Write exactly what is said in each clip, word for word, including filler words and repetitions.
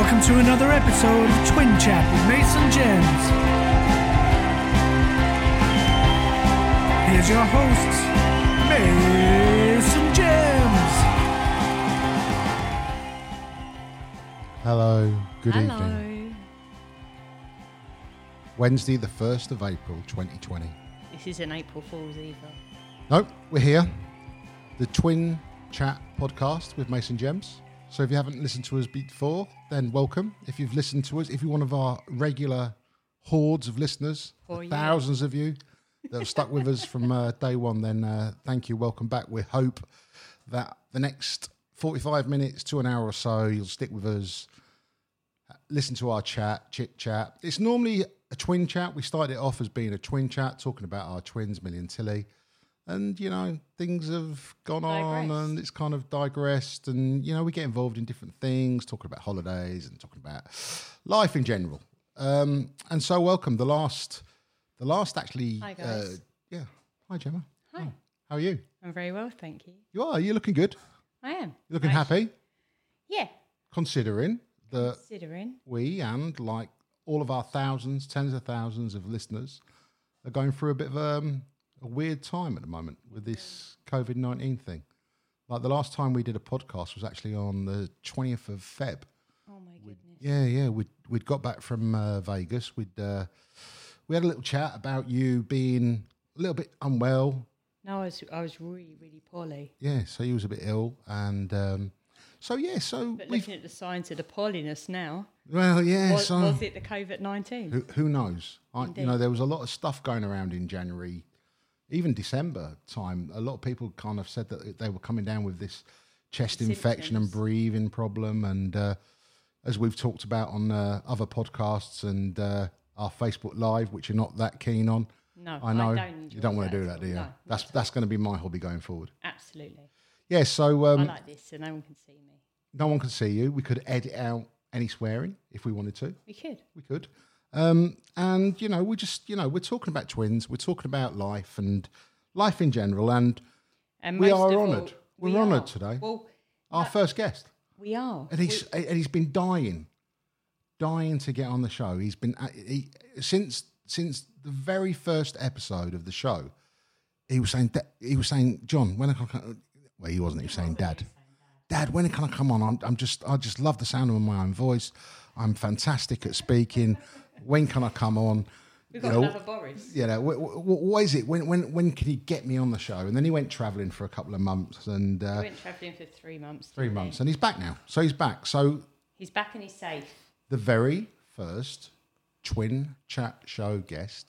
welcome to another episode of Twin Chat with Mason Gems. Here's your hosts, Mason Gems. Hello, good Hello. evening. Wednesday, the first of April, twenty twenty. This isn't April Fool's either. Nope, we're here. The Twin Chat podcast with Mason Gems. So if you haven't listened to us before, then welcome. If you've listened to us, if you're one of our regular hordes of listeners, For you. thousands of you that have stuck with us from uh, day one, then uh, thank you, welcome back. We hope that the next forty-five minutes to an hour or so, you'll stick with us, listen to our chat, chit chat. It's normally a twin chat. We started it off as being a twin chat, talking about our twins, Millie and Tilly. And, you know, things have gone on Digressed. and it's kind of digressed. And, you know, we get involved in different things, talking about holidays and talking about life in general. Um, and so welcome. The last, the last actually. Hi, Uh, guys. yeah. Hi, Gemma. Hi. Oh, how are you? I'm very well, thank you. You are. You're looking good. I am. You're looking I- happy, Yeah. considering that Considering. we and like all of our thousands, tens of thousands of listeners are going through a bit of um, a weird time at the moment with this COVID nineteen thing. Like the last time we did a podcast was actually on the twentieth of Feb. Oh my goodness. Yeah, yeah. We'd, we'd got back from uh, Vegas. We'd uh, we had a little chat about you being a little bit unwell. No, I was I was really really poorly. Yeah, so you was a bit ill. And um, so, yeah, so But we've... looking at the signs of the poorliness now, Well, yeah, was, so... was it the COVID nineteen? Who, who knows? I, you Indeed. know, there was a lot of stuff going around in January, even December time. A lot of people kind of said that they were coming down with this chest infection and Symptoms. breathing problem. And uh, as we've talked about on uh, other podcasts and uh, our Facebook Live, which you're not that keen on, No, I know I don't enjoy you don't want to that do at that, do all. you? No, not that's at that's going to be my hobby going forward. Absolutely. Yeah. So I um, like this, so no one can see me. no one can see you. We could edit out any swearing if we wanted to. We could. We could. Um, and, you know, we just, you know, we're talking about twins. We're talking about life and life in general. And And we most are of all, honoured. We're we honoured are. today. Well, Our first guest. we are. And he's, and he's been dying, dying to get on the show. He's been, uh, he, since since the very first episode of the show, he was saying, "Da- he was saying, John, when I can, well, he wasn't, he was saying, Dad, Dad, when can I come on? I'm, I'm just, I just love the sound of my own voice. I'm fantastic at speaking. When can I come on? We've got you know, another Boris. You know, wh- wh- wh- what is it? When, when, when can he get me on the show? And then he went travelling for a couple of months and uh, We went travelling for three months. three didn't we? months, and he's back now. So he's back. So He's back and he's safe. the very first Twin Chat Show guest,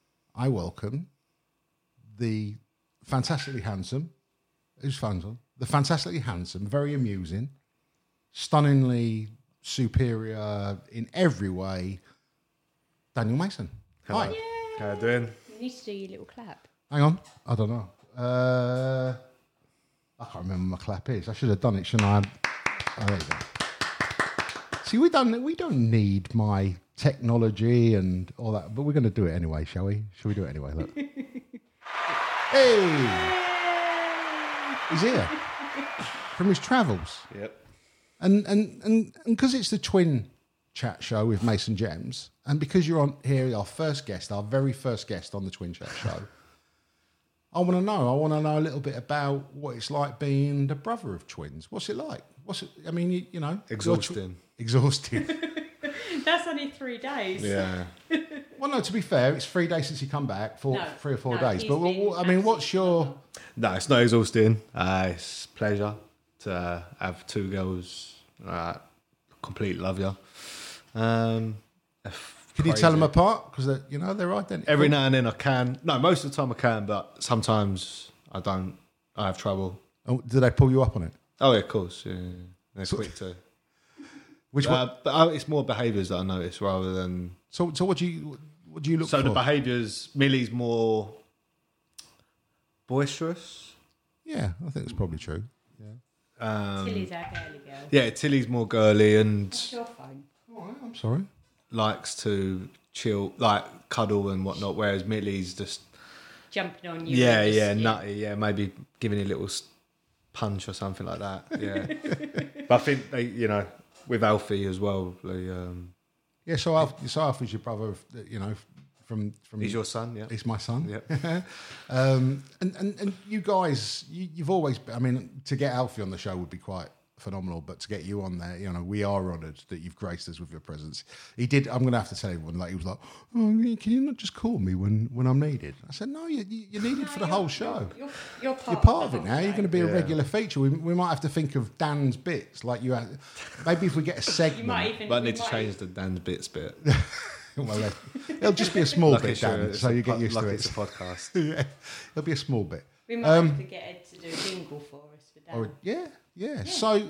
I welcome the fantastically handsome, who's handsome? The fantastically handsome, very amusing, stunningly superior in every way, Daniel Mason. Hi. How you doing? You need to do your little clap. Hang on. I don't know. Uh, I can't remember what my clap is. I should have done it, shouldn't I? Oh, there you go. See, we don't we don't need my technology and all that, but we're going to do it anyway, shall we? Shall we do it anyway? Look. Hey, he's here from his travels, Yep. and and and because it's the Twin Chat Show with Mason Gems, and because you're on here, our first guest, our very first guest on the Twin Chat Show. I want to know. I want to know a little bit about what it's like being the brother of twins. What's it like? What's it? I mean, you, you know, Exhausting. Exhausting. That's only three days. Yeah. Well, no. To be fair, it's three days since you come back. Four, No, three or four no, days. he's But what, been what- I mean, what's absolutely your? phenomenal. No, it's not exhausting. Uh, it's pleasure to uh, have two girls. Uh, completely love you. Um, Can you tell them apart? Because you know they're identical. Every now and then I can. No, most of the time I can, but sometimes I don't. I have trouble. Oh, do they pull you up on it? Oh, yeah, of course. Yeah. They're quick to. Which one? Uh, but uh, it's more behaviours that I notice rather than. So, so what do you what do you look So for? the behaviours. Millie's more boisterous. Yeah, I think it's probably true. Um, Tilly's our girly girl. yeah, Tilly's more girly and What's your phone? All right, I'm sorry. likes to chill, like cuddle and whatnot. Whereas Millie's just Jumping on you. yeah, and just- yeah, nutty. Yeah, maybe giving you a little s- punch or something like that. Yeah, but I think they, you know, with Alfie as well. The, um, Yeah, so Alf, so Alfie's your brother, you know, from from. he's your son, yeah. He's my son. Yeah. um, and, and and you guys, you, you've always. I mean, to get Alfie on the show would be quite phenomenal, but to get you on there, you know, we are honoured that you've graced us with your presence. He did. I'm going to have to tell everyone. Like he was like, "Oh, can you not just call me when, when I'm needed?" I said, "No, you, you're needed No, for the you're- whole show. You're, you're, you're part, You're part of the it whole now. You're show. going to be a Yeah. regular feature. We, we might have to think of Dan's bits. Like you, had, maybe if we get a segment, You might even. But I you need to might change the Dan's bits bit. well, uh, it'll just be a small Lucky bit, sure Dan, it's so a you get po- used to lucky it. It's a podcast. Yeah, it'll be a small bit. We might Um, have to get Ed to do a jingle for us for Dan. Or, yeah, yeah, So,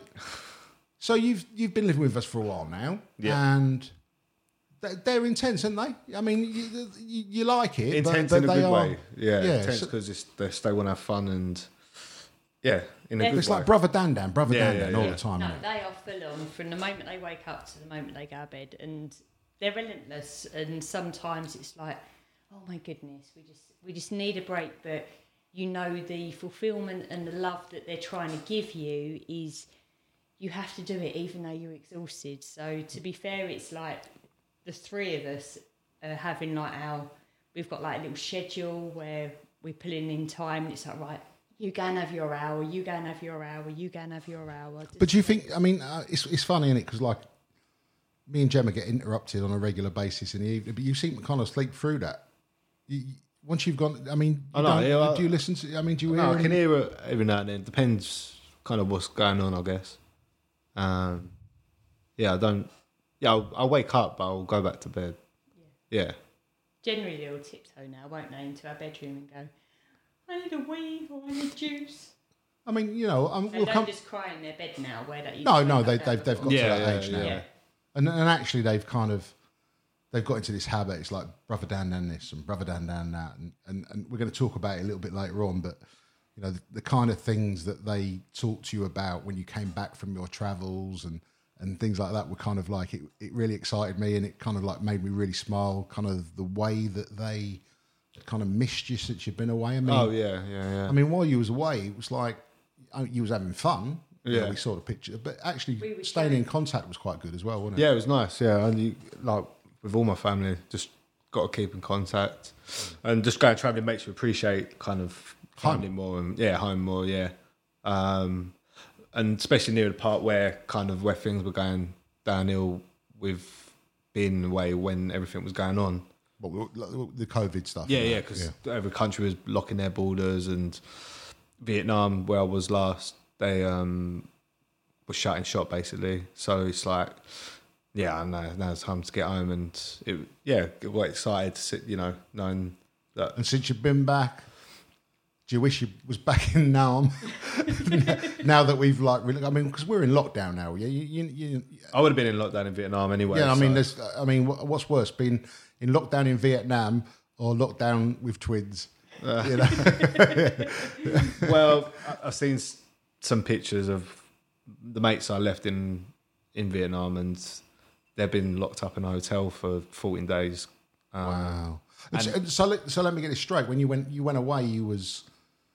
so you've you've been living with us for a while now, Yeah. and they're, they're intense, aren't they? I mean, you, you, you like it, Intense but, in but a they good are, way. Yeah, yeah, intense so- because it's they they want to have fun and yeah, in a Yeah. good It's way. like brother Dan Dan, brother Yeah, Dan yeah, Dan all yeah. the time. No, isn't it? they are full on from the moment they wake up to the moment they go to bed, and they're relentless. And sometimes it's like, oh my goodness, we just we just need a break. But you know, the fulfillment and the love that they're trying to give you is you have to do it even though you're exhausted. So to be fair, it's like the three of us are having like our we've got like a little schedule where we're pulling in time, and it's like, right, you go and have your hour, you go and have your hour, you go and have your hour. But do you think? I mean, uh, it's it's funny, isn't it? Because like me and Gemma get interrupted on a regular basis in the evening, but you seem to kind of sleep through that. You, you- once you've gone, I mean, you I know, don't- yeah, well- do you listen to? I mean, do you hear? No, I can any- hear it every now and then. Depends kind of what's going on, I guess. Um, yeah, I don't. Yeah, I'll, I'll wake up, but I'll go back to bed. Yeah. Generally, they'll tiptoe now, won't they, into our bedroom and go, I need a wee or I need juice. I mean, you know, um, They we'll don't come. just cry in their bed now where they used No, to no, wake they, up they've they've before. got Yeah, to that yeah, age yeah. now, Yeah. and and actually they've kind of they've got into this habit. It's like brother Dan Dan this and brother Dan Dan that, and, and, and we're going to talk about it a little bit later on. But you know, the, the kind of things that they talked to you about when you came back from your travels and and things like that were kind of like it. It really excited me, and it kind of like made me really smile. Kind of the way that they kind of missed you since you've been away. I mean, Oh yeah, yeah, yeah. I mean, while you was away, it was like oh, you was having fun. You know, Yeah. we saw the picture, but actually We were staying in sharing. contact was quite good as well, wasn't it? Yeah, it was nice. Yeah, and you, like with all my family, just got to keep in contact, and just going traveling makes you appreciate kind of Home. family more and yeah, home more. Yeah, um, and especially near the part where kind of where things were going downhill with being away when everything was going on. But we- like, the COVID stuff. Yeah, and yeah, that, because every country was locking their borders, and Vietnam, where I was last, they um, were shutting shop basically. So it's like, yeah, I know now it's time to get home, and it, yeah, get quite excited to sit, you know, knowing that. And since you've been back, do you wish you was back in Nam? Now that we've like, really, I mean, because we're in lockdown now. Yeah, you, you, you, I would have been in lockdown in Vietnam anyway. yeah. I mean, so- there's, I mean, what- what's worse, being in lockdown in Vietnam or lockdown with twins? Uh. You know? well, I- I've seen s- some pictures of the mates I left in in Vietnam, and they've been locked up in a hotel for fourteen days. Um, Wow. And so, so, let, so let me get this straight. When you went, you went away. You was,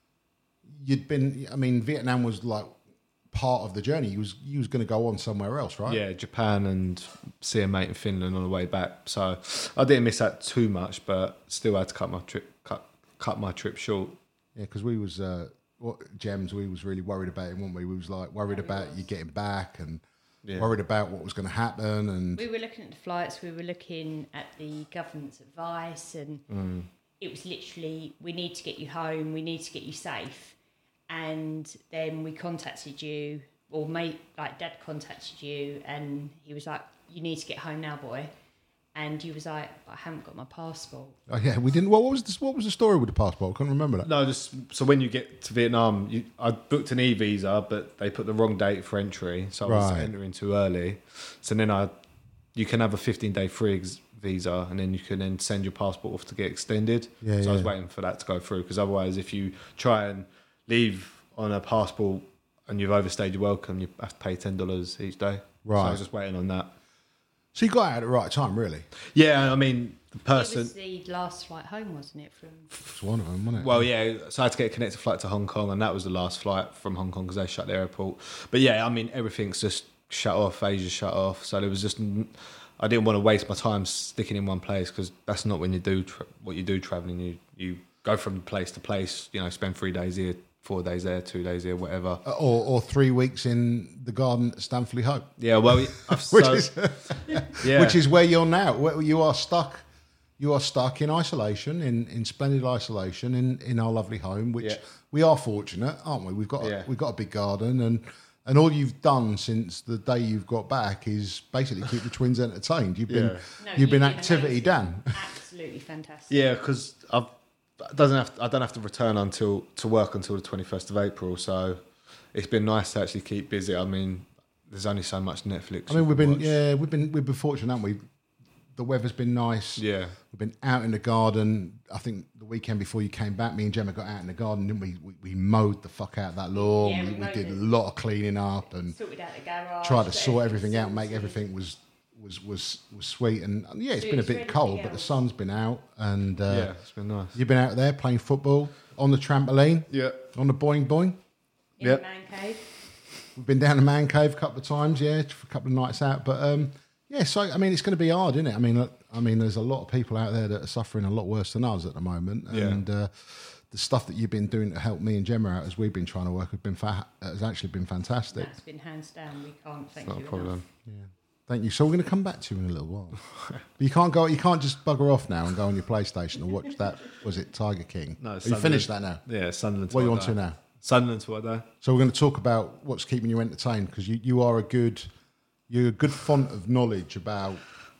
you'd been. I mean, Vietnam was like part of the journey. You was, you was going to go on somewhere else, right? Yeah, Japan and see a mate in Finland on the way back. So I didn't miss that too much, but still had to cut my trip cut cut my trip short. Yeah, because we was uh, what Gems. We was really worried about him, weren't we? We was like worried about you getting back and Yeah. worried about what was going to happen. And We were looking at the flights, we were looking at the government's advice, and Mm. it was literally, we need to get you home, we need to get you safe. And then we contacted you, or mate, like Dad contacted you, and he was like, you need to get home now, boy. And you was like, but I haven't got my passport. oh yeah, we didn't. What was this? What was the story with the passport? I can't remember that. No, just so when you get to Vietnam, you, I booked an e visa, but they put the wrong date for entry, so I was Right. entering too early. So then I, you can have a fifteen day free ex- visa, and then you can then send your passport off to get extended. Yeah, so I was yeah. waiting for that to go through, because otherwise, if you try and leave on a passport and you've overstayed your welcome, you have to pay ten dollars each day. So I Right. was just waiting on that. So you got out at the right time, really. Yeah, I mean the It person. was the last flight home, wasn't it? From It's one of them, wasn't it? Well, yeah, so I had to get a connected flight to Hong Kong, and that was the last flight from Hong Kong because they shut the airport. But yeah, I mean, everything's just shut off, Asia shut off. So there was just, I didn't want to waste my time sticking in one place because that's not when you do tra- what you do traveling. You you go from place to place. You know, spend three days here, four days there, two days here, whatever. Or, or three weeks in the garden at Stanford Hope. Yeah, well, I've, which, so, is, yeah. which is where you're now. Where you are stuck. You are stuck in isolation, in, in splendid isolation, in, in our lovely home. Which Yeah. we are fortunate, aren't we? We've got a, Yeah. we've got a big garden, and and all you've done since the day you've got back is basically keep the twins entertained. You've been Yeah. No, you've been been activity, amazing. Dan. Absolutely fantastic. Yeah, because I've it doesn't have to, I don't have to return until to work until the twenty first of April. So it's been nice to actually keep busy. I mean, there's only so much Netflix. I mean, you we've can been watch. yeah, we've been we've been fortunate, haven't we? The weather's been nice. Yeah. We've been out in the garden. I think the weekend before you came back, me and Gemma got out in the garden, didn't we? We, we mowed the fuck out of that lawn. Yeah, we, we we mowed did it. a lot of cleaning up and Sorted out the garage. tried to got sort everything out, sorted. make everything was was was was sweet. And and yeah, it's So been a it's bit ready cold, to but the go. sun's been out. And uh, Yeah, it's been nice. you've been out there playing football on the trampoline, Yeah. on the boing boing. in Yep. the man cave. We've been down the man cave a couple of times, yeah, for a couple of nights out. But um, yeah, so I mean, it's going to be hard, isn't it? I mean, uh, I mean, there's a lot of people out there that are suffering a lot worse than us at the moment, Yeah. and uh, the stuff that you've been doing to help me and Gemma out as we've been trying to work has been fa- has actually been fantastic. That's been hands down. We can't thank Not a you problem. enough. Thank you. So we're going to come back to you in a little while. But you can't go. You can't just bugger off now and go on your PlayStation and watch that. Was it Tiger King? No, Have it's you Sunderland. finished that now? Yeah, Sunderland. What are you till on I to die. now? Sunderland to what I die. So we're going to talk about what's keeping you entertained because you, you are a good you're a good font of knowledge about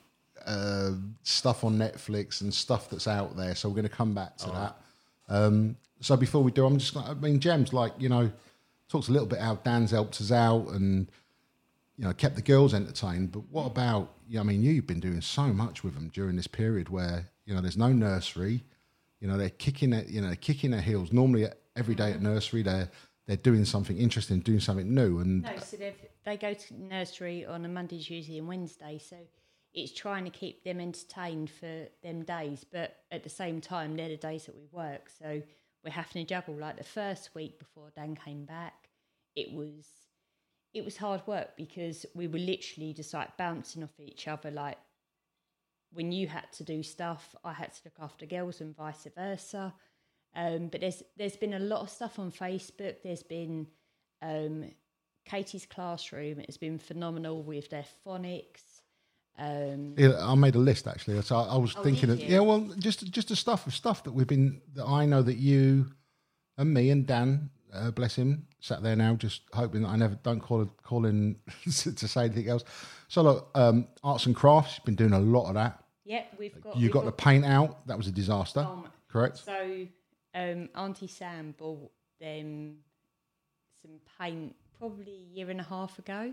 uh, stuff on Netflix and stuff that's out there. So we're going to come back to that. Um, so before we do, I'm just like, I mean, Gem's like, you know, talks a little bit how Dan's helped us out and, you know, kept the girls entertained. But what about, yeah, I mean, you've been doing so much with them during this period where, you know, there's no nursery, you know, they're kicking at, you know, kicking their heels. Normally every day at nursery, they're, they're doing something interesting, doing something new. And No, so they've- they go to nursery on a Monday, Tuesday, and Wednesday. So it's trying to keep them entertained for them days, but at the same time, they're the days that we work. So we're having to juggle. Like the first week before Dan came back, it was it was hard work because we were literally just like bouncing off each other. Like when you had to do stuff, I had to look after girls, and vice versa. Um, but there's there's been a lot of stuff on Facebook. There's been um, Katie's classroom has been phenomenal with their phonics. Um, yeah, I made a list actually. So I, I was Oh, thinking did of, you? yeah, well, just just the stuff of stuff that we've been, that I know that you and me and Dan, uh, bless him, sat there now just hoping that I never don't call call in to say anything else. So look, um, arts and crafts, been doing a lot of that. yep, we've got. You we've got the paint out. That was a disaster, Oh my- correct? So um, Auntie Sam bought them some paint probably a year and a half ago,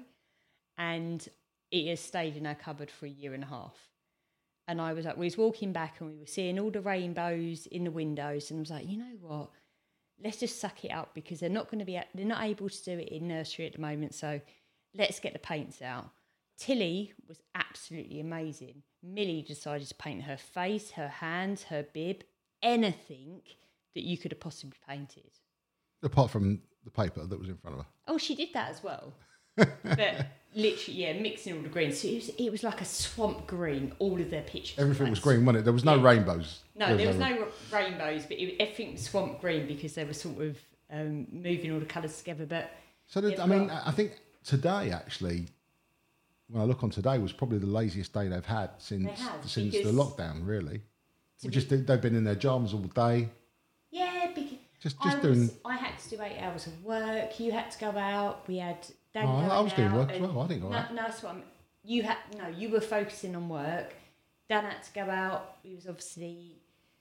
and it has stayed in our cupboard for a year and a half. And I was like, we was walking back and we were seeing all the rainbows in the windows, and I was like, you know what? Let's just suck it up because they're not going to be, they're not able to do it in nursery at the moment. So let's get the paints out. Tilly was absolutely amazing. Millie decided to paint her face, her hands, her bib, anything that you could have possibly painted. Apart from the paper that was in front of her. Oh, she did that as well. But literally, yeah, mixing all the greens. So it was, it was like a swamp green, all of their pictures. Everything like was green, wasn't it? There was no Yeah. rainbows. No, there was no ra- rainbows, but it, everything was swamp green because they were sort of um, moving all the colours together. But So that, They've I mean, got- I think today actually, when I look on today, was probably the laziest day they've had since They have, since the because- lockdown. Really, To we be- just they've been in their jams all day. yeah, because Just I just was, doing. I had to do eight hours of work. You had to go out. We had. Dan No, I- I going was doing out work as and- well. I didn't go no, out. No, that's what I'm. You had no. You were focusing on work. Dan had to go out. He was obviously.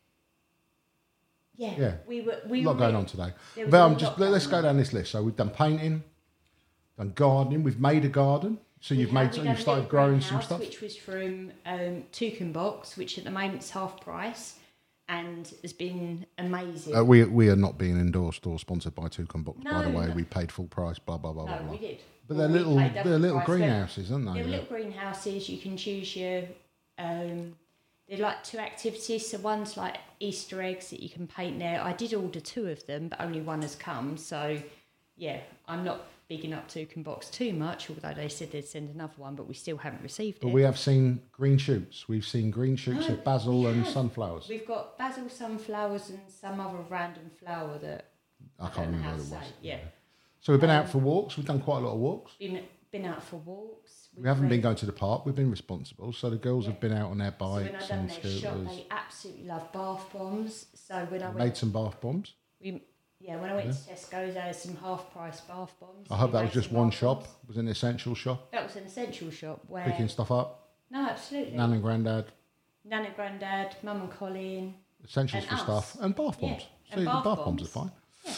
Yeah, Yeah. we were. We A lot were going really- on today. there was But a I'm lot just going let's go on. down this list. So we've done painting, done gardening. We've made a garden. So We you've had- made we some, done you've a started little growing some greenhouse, stuff. which was from um, Toucan Box, which at the moment is half price, and has been amazing. Uh, we we are not being endorsed or sponsored by Toucan Box, by No, the way. no. We paid full price. Blah blah blah no, blah blah. we did. But Well, they're we little paid double they're little price, but greenhouses, aren't they? They're That- little greenhouses. You can choose your. Um, they're like two activities. So one's like Easter eggs that you can paint there. I did order two of them, but only one has come. So yeah, I'm not bigging up Toucan Box too much, although they said they'd send another one, but we still haven't received But it. we have seen green shoots. We've seen green shoots No, of basil we and have. sunflowers. We've got basil, sunflowers, and some other random flower that I can't don't know remember how what to it was. say. Yeah, So we've been Um, out for walks. We've done quite a lot of walks. been been out for walks. We haven't been went- going to the park. We've been responsible. So the girls Yeah. have been out on their So when I bikes done and their scooters. shop, they absolutely love bath bombs. So when I Made went, some bath bombs. we, yeah, when I went to Tesco's, they had some half price bath bombs. I hope We that made was just some one bath shop. bombs. It was an essential shop. That was an essential shop where Picking stuff up. no, absolutely. Nan and Grandad. Nan and Grandad, Mum and Colin. Essentials And for us. stuff. And bath Yeah, bombs. and See, bath the bath bombs are bombs. fine.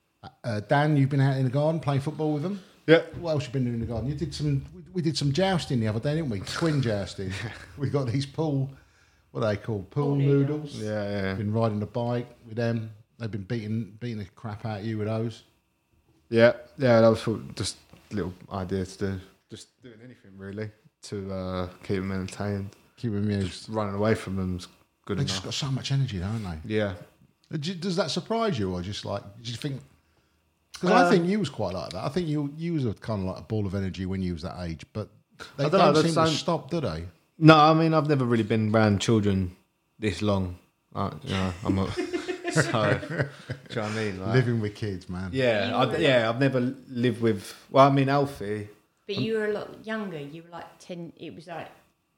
Uh, Dan, you've been out in the garden playing football with them. Yeah. What else you been doing in the garden? You did some. We, we did some jousting the other day, didn't we? Twin jousting. We got these pool. What are they called? Pool Pool noodles. noodles. Yeah, yeah. Been riding the bike with them. They've been beating beating the crap out of you with those. Yeah, yeah, that was sort of just a little idea to do. Just doing anything really to uh, keep them entertained. Keep them amused. Just running away from them's good They enough. just got so much energy, don't they? Yeah. Uh, do you- Does that surprise you, or just like do you think? Because Uh, I think you was quite like that. I think you you was a kind of like a ball of energy when you was that age, but they I don't, don't know, seem they to don't- stop, do they? No, I mean I've never really been around children this long. Uh, you know, I'm not. So, do you know what I mean? Like, Living with kids, man. yeah, You I, were- yeah. I've never lived with. Well, I mean Alfie. But you were a lot younger. You were like ten. It was like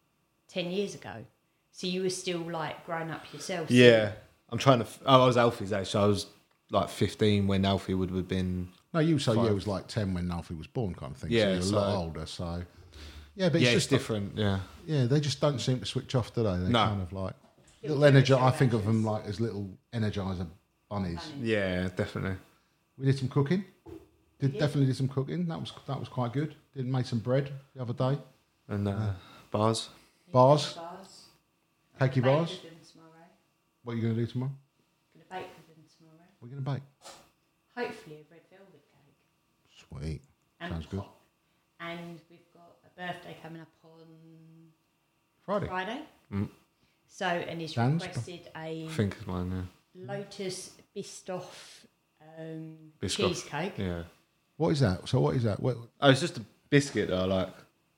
ten years ago. So you were still like growing up yourself. so- Yeah, I'm trying to. f- Oh, I was Alfie's age, so I was like fifteen when Alfie would have been. No, you so yeah, Five. it was like ten when Alfie was born, kind of thing. Yeah, so you're a so- lot older. So yeah, but Yeah, it's it's just different. Yeah. yeah, they just don't seem to switch off, do they? They No. kind of like Little little energy. I Energizer think of them bunnies. like as little energizer bunnies. Bunnies. Yeah, definitely. We did some cooking. Did did. definitely did some cooking. That was that was quite good. Did make some bread the other day. And uh, bars. Bars, Bars. cakey Bake bars. with them tomorrow. What are you going to do tomorrow? Gonna bake with them tomorrow. What are you going to bake? Hopefully a red velvet cake. Sweet. And Sounds good. pop. And we've got a birthday coming up on Friday. Friday. Mm. So and he's Dan's requested a I think it's mine. Lotus Biscoff um, Biscoff. cheesecake. Yeah. Yeah. What is that? So what is that? What, Oh, it's just a biscuit that I like.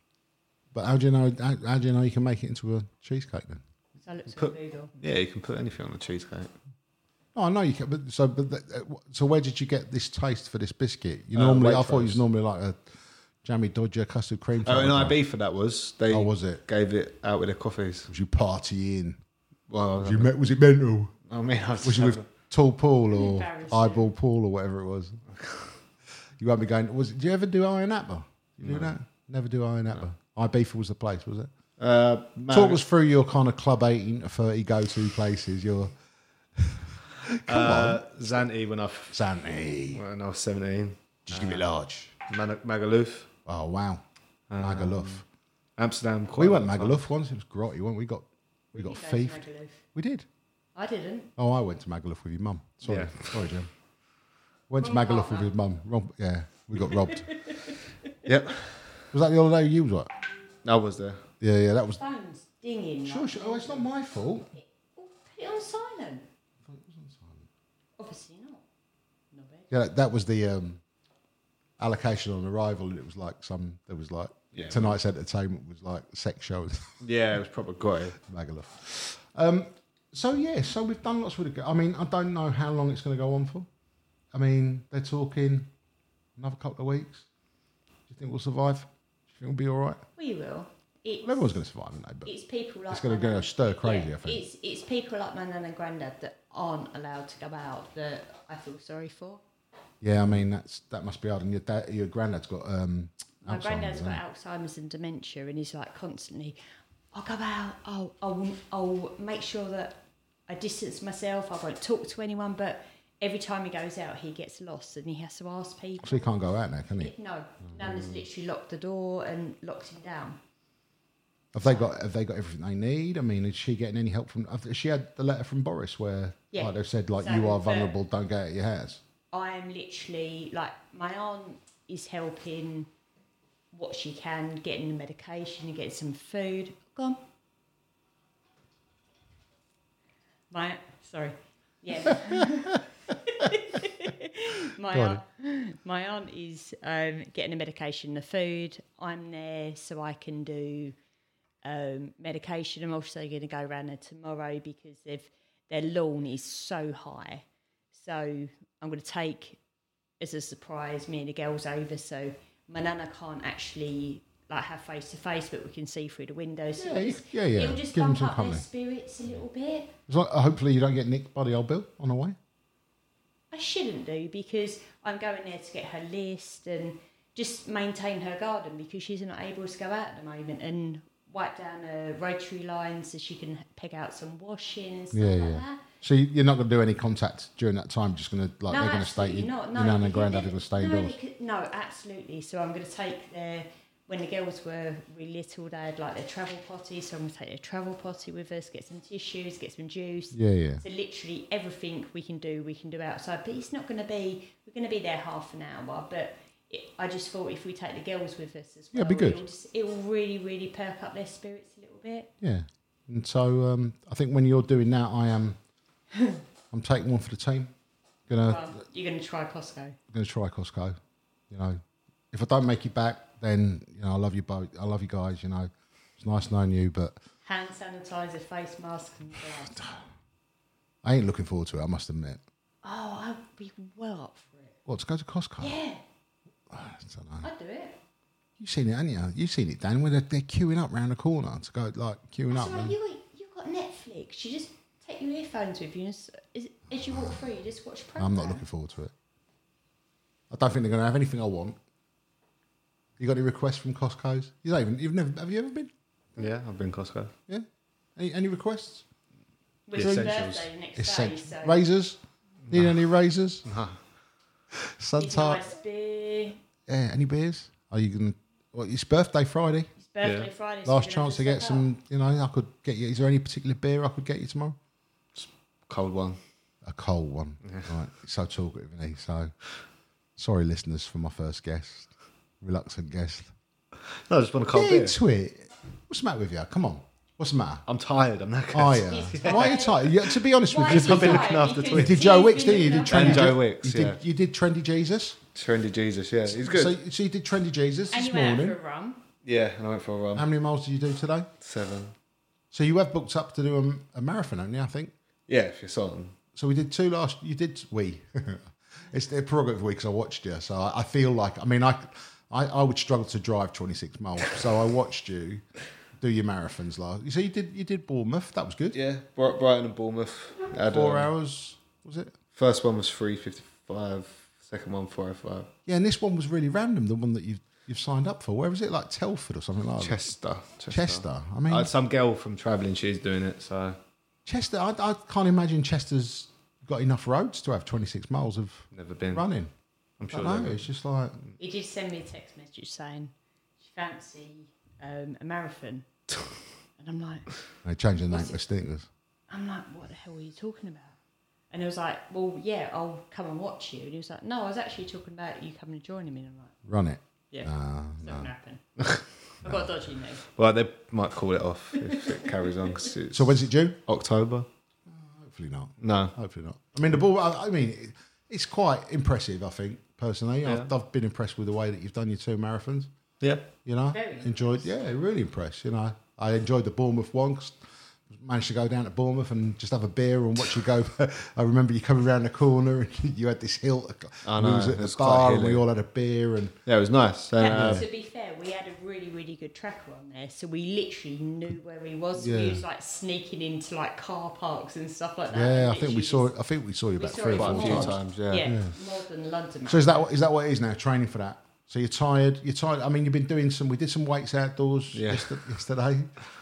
but how do you know? How, how do you know you can make it into a cheesecake then? So I looked Put- on Google. Yeah, you can put anything on a cheesecake. Oh, I know you can. But so, but the, uh, so where did you get this taste for this biscuit? You Uh, normally, I thought it Waitrose. was normally like a jammy dodger custard cream. Oh, type and of I thing. B for that was they Oh, was it? gave it out with their coffees. Was you partying? Well, Was you met? Was it mental? I mean, I was, Was you with Tall Paul or Embarrassing. Eyeball Paul or whatever it was? You won't be going. Was did you ever do Iron Apple? You do that? Never do Iron Apple. Ibiza was the place, was it? uh, Mag- Talk us through your kind of club eighteen to thirty go to places. Your uh, Zante when I f- Santi. when I was seventeen. Just give it large. Man- Magaluf, Oh wow, Magaluf. Amsterdam. quite We a went lot of Magaluf once. It was grotty, weren't we? We got we got You go to thiefed. Magaluf. We did. I didn't. Oh, I went to Magaluf with your mum. Sorry, Yeah. sorry, Jim. Went to Wrong Magaluf with partner. his mum. Rob, yeah, we got robbed. time. Yep, Was that the other day you was at? I was there. Yeah, yeah, that was. Phone's dinging. Sure, like sure. Oh, it's not my fault. Oh, put it on silent. Obviously not. Not bad. Yeah, that, that was the um, allocation on arrival, and it was like some. There was like Yeah. tonight's entertainment was like sex shows. Yeah, it was proper great. Magaluf. Um, so yeah, so we've done lots with it. I mean, I don't know how long it's going to go on for. I mean, they're talking another couple of weeks. Do you think we'll survive? Do you think we'll be all right? We will. It's, Well, everyone's going to survive, aren't they? But it's people like it's gonna my go nan- stir crazy, yeah, I think. It's it's people like my nan and granddad that aren't allowed to go out that I feel sorry for. yeah, I mean that's that must be hard. And your dad, your granddad's got um, My Alzheimer's, granddad's hasn't got Alzheimer's and dementia, and he's like constantly, I'll go out, I'll, I'll, I'll make sure that I distance myself, I won't talk to anyone, but every time he goes out, he gets lost and he has to ask he? people. So he can't go out now, can he? No, Nana's literally locked the door and locked him down. Have they got Have they got everything they need? I mean, is she getting any help from? Has she had the letter from Boris where Yeah. like they've said like So, you are but- vulnerable, don't go out of your house. I am literally like my aunt is helping what she can, getting the medication and getting some food. Go on. My sorry, yeah. my Go aunt, My aunt is um, getting the medication, the food. I'm there so I can do um, medication. I'm also going to go around there tomorrow because they've, their lawn is so high. So I'm going to take, as a surprise, me and the girls over. So my nana can't actually like have face to face, but we can see through the window. So Yeah, it'll just, yeah, yeah. It'll just Give them bump some up company. their spirits a little bit. It's like, uh, hopefully you don't get nicked by the old Bill on the way. I shouldn't do because I'm going there to get her list and just maintain her garden because she's not able to go out at the moment and wipe down a rotary line so she can peg out some washing and stuff Yeah, like yeah. that. So you- you're not going to do any contact during that time. Just going to like No, they're going to stay. absolutely You, not. your No, nan and because granddad are they- going to stay no, indoors. because- no, absolutely. So I'm going to take their, when the girls were really little, they had like their travel potty. So I'm going to take their travel potty with us, get some tissues, get some juice. Yeah, yeah. So literally everything we can do, we can do outside. But it's not going to be, we're going to be there half an hour. But it, I just thought if we take the girls with us as well, Yeah, it'd be good. It'll, just, it will really, really perk up their spirits a little bit. Yeah. And so um, I think when you're doing that, I am. I'm taking one for the team. Gonna Well, you're going to try Costco. gonna try Costco. You know, if I don't make it back, then you know I love you both. I love you guys. You know, it's nice knowing you, but Hand sanitizer, face mask, and gloves. I ain't looking forward to it. I must admit. Oh, I'd be well up for it. What to go to Costco? Yeah, I don't know. I'd do it. You've seen it, haven't you? You've seen it, Dan. Where they're, they're queuing up round the corner to go, like queuing That's up. right, and- you you got Netflix. You just take your earphones with you, and s- as, as you walk through, you just watch. Program. I'm not looking forward to it. I don't think they're going to have anything I want. You got any requests from Costco's? You don't even. You've never. Have you ever been? Yeah, I've been Costco. Yeah. Any any requests? With The his essentials. birthday the next Essential day, so razors. Need any razors? Nah. his Suntart. nice beer. Yeah. Any beers? Are you going? to... Well, it's birthday Friday. His birthday Yeah. Friday. so Last you're gonna chance to have get step some. You know, I could get you. Is there any particular beer I could get you tomorrow? Cold one. A cold one. Right. He's so talkative, isn't he? So sorry, listeners, for my first guest, reluctant guest. No, I just want a cold Get beer. into it. What's the matter with you? Come on. What's the matter? I'm tired. I'm knackered. Oh yeah. He's Why are you tired? Yeah, to be honest Why with is you, he been tired? looking after Because twins. you did Joe he's Wicks, been didn't you? You looking did after- Trendy And Joe Je- Wicks, You yeah. did, you did Trendy Jesus. Trendy Jesus, yeah. He's good. So, so you did Trendy Jesus And this you went out morning. for a run. yeah, and I went for a run. How many miles did you do today? Seven. So you have booked up to do a, a marathon, haven't you? I think. Yeah, if you're on. So we did two last. You did we? It's the prerogative week because I watched you. So I, I feel like I mean I, I I would struggle to drive twenty-six miles. So I watched you do your marathons last. So you did you did Bournemouth. That was good. Yeah, Bri- Brighton and Bournemouth. Had, Four um, hours was it? First one was three fifty-five. Second one four oh five. Yeah, and this one was really random. The one that you've you've signed up for. Where was it? Like Telford or something like that. Chester. Chester. Chester. I mean, I had some girl from travelling. She's doing it, so Chester. I, I can't imagine Chester's got enough roads to have twenty-six miles of never been. running. I'm I sure. don't know. there It's is. just like He did send me a text message saying, "Do you fancy um, a marathon?" And I'm like, they changed the name to Stinkers. I'm like, what the hell are you talking about? And he was like, well, yeah, I'll come and watch you. And he was like, no, I was actually talking about you coming and joining me. And I'm like, Run it. yeah, Ah, it's not no. going to happen. I've got a dodgy knee. Well, they might call it off if it carries on. 'Cause it's So when's it due? October. Hopefully not. No. Hopefully not. I mean, the ball. I, I mean, it, it's quite impressive. I think personally, Yeah. I've, I've been impressed with the way that you've done your two marathons. Yeah. You know, Very enjoyed. Yeah, really impressed. You know, I enjoyed the Bournemouth one. 'Cause managed to go down to Bournemouth and just have a beer and watch you go. I remember you coming around the corner and you had this hilt. I We know, was at it the was quite bar and we hilly. all had a beer and Yeah, it was nice. And, Yeah, uh, to be fair, we had a really, really good tracker on there, so we literally knew where he was. Yeah. We was like sneaking into like car parks and stuff like that. yeah, and I think we literally saw. just- I think we saw you we about saw three or it quite four a few more. times. times. Yeah. Yeah, more than London. So is that is that what it is now? Training for that. So you're tired. You're tired. I mean, you've been doing some. We did some weights outdoors Yeah. yester- yesterday.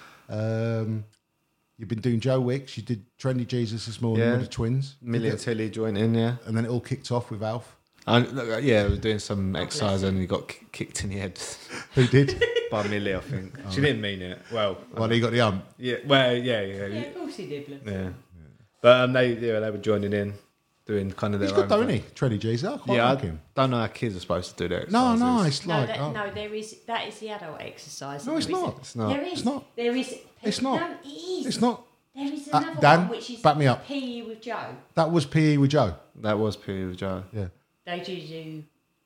Um, you've been doing Joe Wicks. You did Trendy Jesus this morning Yeah. with the twins. Millie and Tilly joined in, yeah. And then it all kicked off with Alf. And, look, yeah, we were doing some exercise and he got k- kicked in the head Who did? by Millie, I think. She didn't mean it. Well, Well, he got the ump. yeah, well, yeah, yeah, Yeah, of course he did. bless him. yeah. But um, they, yeah, they were joining in, doing kind of their He's good own though, thing. isn't he? Trendy Jesus. I quite Yeah, like I him. don't know how kids are supposed to do that. No, no, it's No, like that, oh, no, there is that is the adult exercise. No, it's There is not. a- It's not. There is. It's not. There is. It's not. No, it is. it's not. There is Uh, another Dan, one which is back me up. P E with Joe. That was P E with Joe. That was P with Joe. Yeah. They do do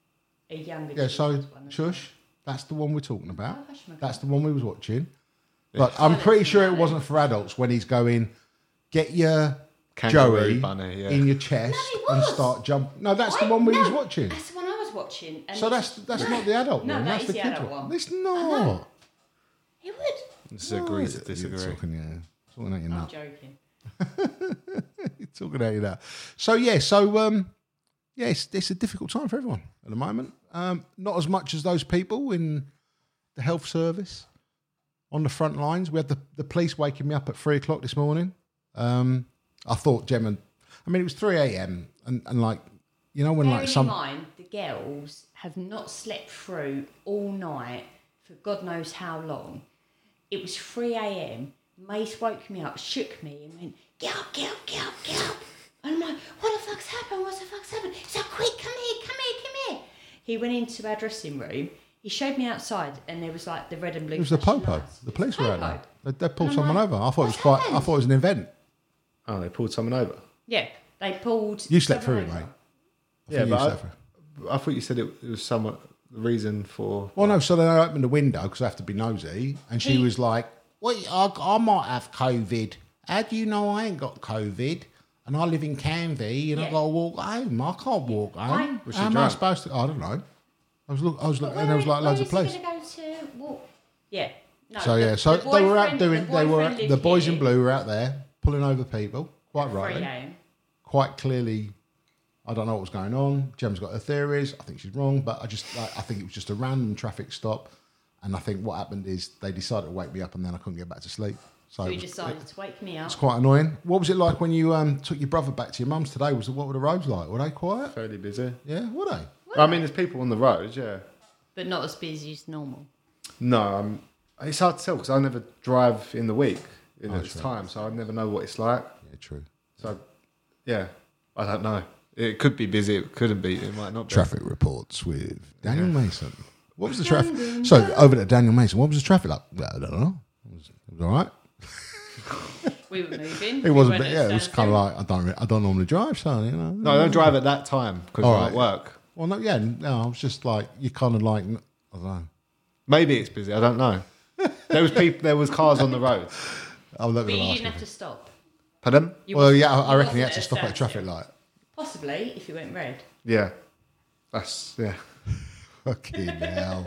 a younger. Yeah, so children's one as well. shush. That's the one we're talking about. Oh, hush my That's God. the one we was watching. But I'm pretty sure it wasn't for adults when he's going, get your Kangaroo Joey bunny, yeah. in your chest No, it and was. start jumping. No, that's the I- one we no, was watching. That's the one I was watching. And So it's- that's that's not the adult No, one. that That's is the the kids adult one. one. It's not. It would. Just agree to You're disagree. talking, yeah. Talking out your I'm nut. joking. You're talking out your nut. So yeah, so um, yeah, it's, it's a difficult time for everyone at the moment. Um, not as much as those people in the health service on the front lines. We had the, the police waking me up at three o'clock this morning. Um, I thought Gemma, I mean, it was three a.m. and, and like, you know, when Bearing like some. in mind, the girls have not slept through all night for God knows how long. It was three a.m. Mace woke me up, shook me, and went, "Get up, get up, get up, get up." And I'm like, "What the fuck's happened? What the fuck's happened?" He's like, "Quick, come here, come here, come here." He went into our dressing room. He showed me outside, and there was like the red and blue. It was the flashing popo. lights. The It police was were out popo. there. They, they pulled And I'm someone like, over. I thought it was "What's quite. I happened?" thought it was an event. Oh, they pulled someone over. Yeah, they pulled. You slept through someone it, over. mate. I Yeah, think you but slept through it. I, I thought you said it, it was somewhat the reason for. Well, no. So then I opened the window because I have to be nosy, and she He- was like, "Well, I, I might have COVID. How do you know I ain't got COVID? And I live in Canvey, and I Yeah. got to walk home. I can't walk home. Why- Was How she am I drunk? supposed to? I don't know. I was look. I was But looking, and there was like where- loads of where police. is he gonna go to walk? Yeah. No, So the- yeah, so the they were out boyfriend- doing. the They were boyfriend the lived boys here in blue were out there pulling over people. Quite at three rightly. a.m. Quite clearly, I don't know what was going on. Gem's got her theories. I think she's wrong, but I just like, I think it was just a random traffic stop, and I think what happened is they decided to wake me up, and then I couldn't get back to sleep. So So it he was- decided to wake me up. it's quite annoying. What was it like when you um, took your brother back to your mum's today? Was it, what were the roads like? Were they quiet? Fairly busy. Yeah, were they? I mean, there's people on the roads, yeah. But not as busy as normal. No, um, it's hard to tell because I never drive in the week in Oh, its true. time, so I never know what it's like. Yeah, true. So, yeah, I don't know. It could be busy. It couldn't be. It might not be. Traffic reports with Daniel Mason. What was the traffic? So over to Daniel Mason. What was the traffic like? Well, I don't know. It was, it was all right. We were moving. It wasn't, but yeah, it was kind of like I don't, re- I don't normally drive, so you know. No, I don't drive at that time because All I'm right. at work. Well, no, yeah, no. I was just like you, kind of like I don't know. Maybe it's busy. I don't know. There was people. There was cars on the road. I'm not But going you to didn't ask have you. to stop. Pardon? You Well, wasn't- yeah, I, I you reckon you had wasn't to at stop at a traffic standstill. light. Possibly, if it went red. Yeah. That's yeah. Fucking hell.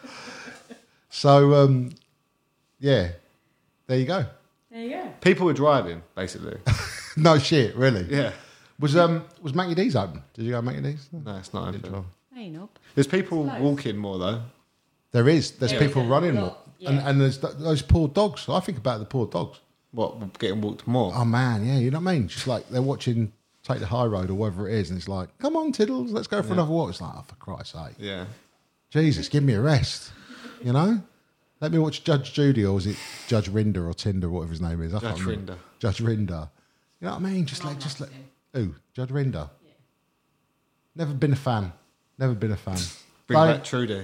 So, um, yeah, there you go. There you go. People were driving basically. No shit, really. Yeah. Was um was Mackie D's open? Did you go to Mackie D's? No, it's not open. Hey, knob. There's people It's close. walking more though. There is. There's There people is a running lot, more, yeah. and and there's th- those poor dogs. I think about the poor dogs. What getting walked more? Oh man, yeah, you know what I mean. Just like they're watching Take the High Road or whatever it is, and it's like, come on, Tiddles, let's go for another walk. It's like, oh, for Christ's sake, Yeah. Jesus, give me a rest. You know, let me watch Judge Judy, or is it Judge Rinder or Tinder, whatever his name is? I Judge can't remember. Rinder. Judge Rinder. You know what I mean? Just like, just like, who? Judge Rinder. Yeah. Never been a fan. Never been a fan. Bring Like, back Trudy.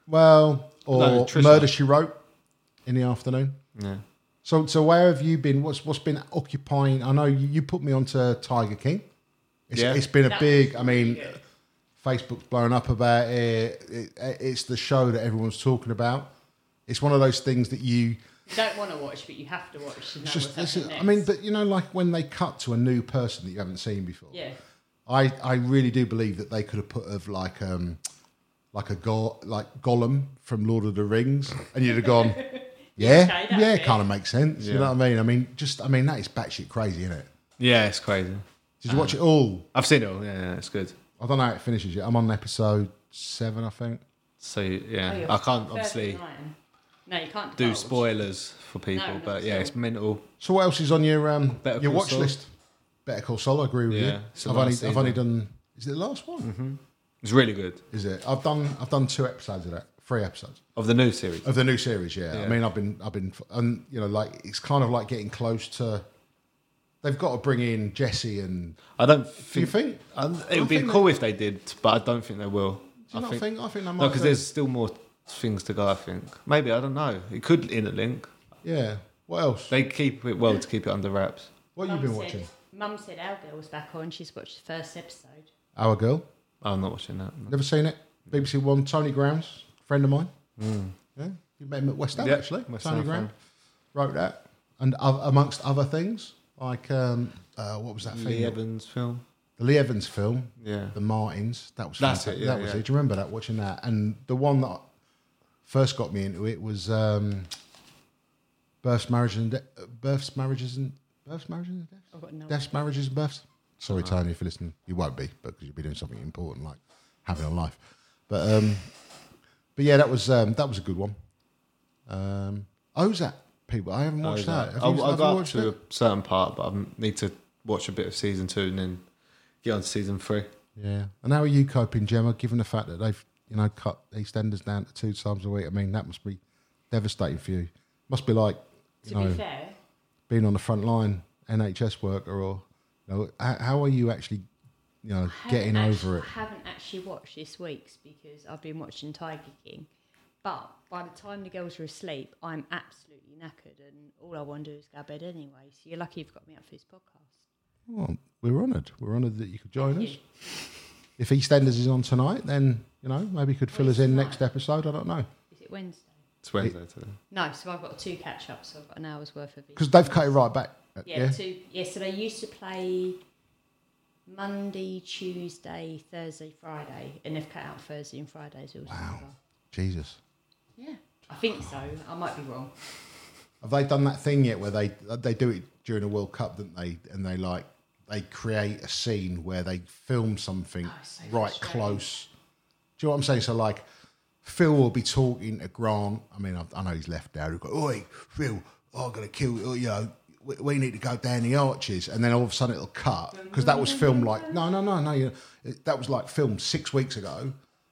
well, or No, Trisha. Murder She Wrote in the afternoon. Yeah. So, so where have you been? What's what's been occupying? I know you, you put me onto Tiger King. It's, Yeah. it's been a That big. was I mean, really good. Facebook's blown up about it. It, it. It's the show that everyone's talking about. It's one of those things that you. You don't want to watch, but you have to watch to know It's just. what's This is, happening I mean, next. but you know, like when they cut to a new person that you haven't seen before. Yeah. I, I really do believe that they could have put of like um like a go like Gollum from Lord of the Rings, and you'd have gone, yeah, okay, that's yeah, it. it kind of makes sense. You Yeah. know what I mean? I mean, just I mean that is batshit crazy, isn't it? Yeah, it's crazy. Did you watch it all? I've seen it all. Yeah, yeah, it's good. I don't know how it finishes yet. I'm on episode seven, I think. So yeah, Oh, you're I can't first obviously in line. No, you can't do divulge. spoilers for people, No, not but at yeah, all. it's mental. So what else is on your um Better your Call watch Saul. list? Better Call Saul. I agree with Yeah, you. it's the I've only last I've only season. done. Is it the last one? Mm-hmm. It's really good. Is it? I've done I've done two episodes of that. Three episodes. Of the new series. Of the new series, yeah. I Yeah. mean, I've been, I've been, and you know, like it's kind of like getting close to. They've got to bring in Jesse, and I don't do you think. think? I, I it would be think cool if they did, but I don't think they will. Do you I not think, I think they might. no, because do- there's still more things to go. I think maybe I don't know. It could interlink. yeah. What else? They keep it well to keep it under wraps. What have Mum you been said- watching? Mum said our girl was back on. She's watched the first episode. Our Girl. I'm not watching that. no. Never seen it. B B C One, Tony Grounds, friend of mine. Mm. Yeah, you met him at West Ham Yep, actually. West Tony Ham Ground fan. wrote that, and o- amongst other things, like um, uh, what was that Lee thing? Evans film. The Lee Evans film, Yeah. The Martins. That was That's fantastic. it, yeah, that was yeah. it. Do you remember that? Watching that, and the one that first got me into it was um, Births, Marriages, and De- uh, Births, Marriages, and Births, Marriages, and Deaths. I've got no. Deaths, Marriages, and Births. Sorry, Tony, if you're listening, you won't be, but because you'll be doing something important like having a life. But um, but yeah, that was um, that was a good one. Um, Ozark, people, I haven't watched that. Have I, you, I have you got up watched to it? a certain part, but I need to watch a bit of season two and then get on to season three. Yeah. And how are you coping, Gemma, given the fact that they've, you know, cut EastEnders down to two times a week? I mean, that must be devastating for you. Must be like, you To know, be fair, being on the front line, N H S worker, or, you know, how, how are you actually, you know, I getting haven't over it? actu- I haven't actually watched this week's because I've been watching Tiger King. But by the time the girls are asleep, I'm absolutely knackered, and all I want to do is go to bed anyway. So you're lucky you've got me up for this podcast. Well, we're honoured. We're honoured that you could join Thank us. you. If EastEnders is on tonight, then, you know, maybe you could fill Well, us in tonight. next episode. I don't know. Is it Wednesday? It's Wednesday today. No, so I've got two catch-ups. So I've got an hour's worth of it. Because they've cut it right back. uh, Yeah, two. Yeah, so they used to play Monday, Tuesday, Thursday, Friday, and they've cut out Thursday and Fridays altogether. Wow. Jesus. Yeah, I think so. I might be wrong. Have they done that thing yet where they they do it during the World Cup, don't they? And they like they create a scene where they film something Oh, it's so right frustrating. close. Do you know what I'm saying? So like, Phil will be talking to Grant. I mean, I, I know he's left there. He'll go, "Oi, Phil, oh, I'm gonna kill you. You know, we, we need to go down the arches." And then all of a sudden it'll cut because that was filmed like no, no, no, no. You that was like filmed six weeks ago.